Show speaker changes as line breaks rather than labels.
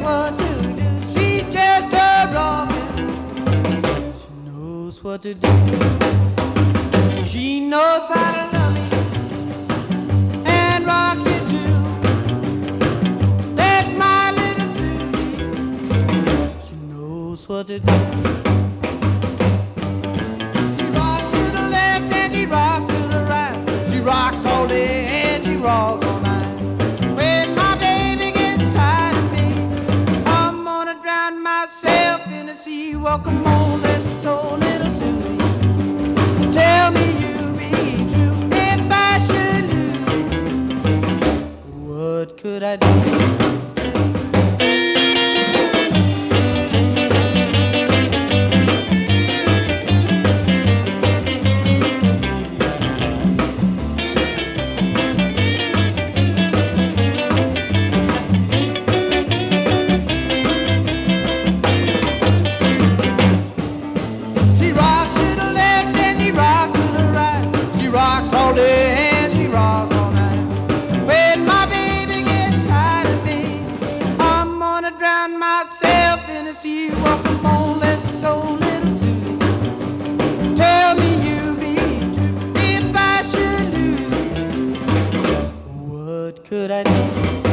what to do. She's just a rockin'. She knows what to do. She knows how to love me and rock you too. That's my little Susie. She knows what to do. She rocks to the left and she rocks to the right. She rocks all day and she rocks all night. When my baby gets tired of me, I'm gonna drown myself in the sea. Well, come on, let's go, little Susie. Tell me you'll be true if I should lose you. What could I do? All day and she rocks all night. When my baby gets tired of me, I'm gonna drown myself in the sea. Well, come on, let's go, little Susie. Tell me you'll be true if I should lose you. What could I do?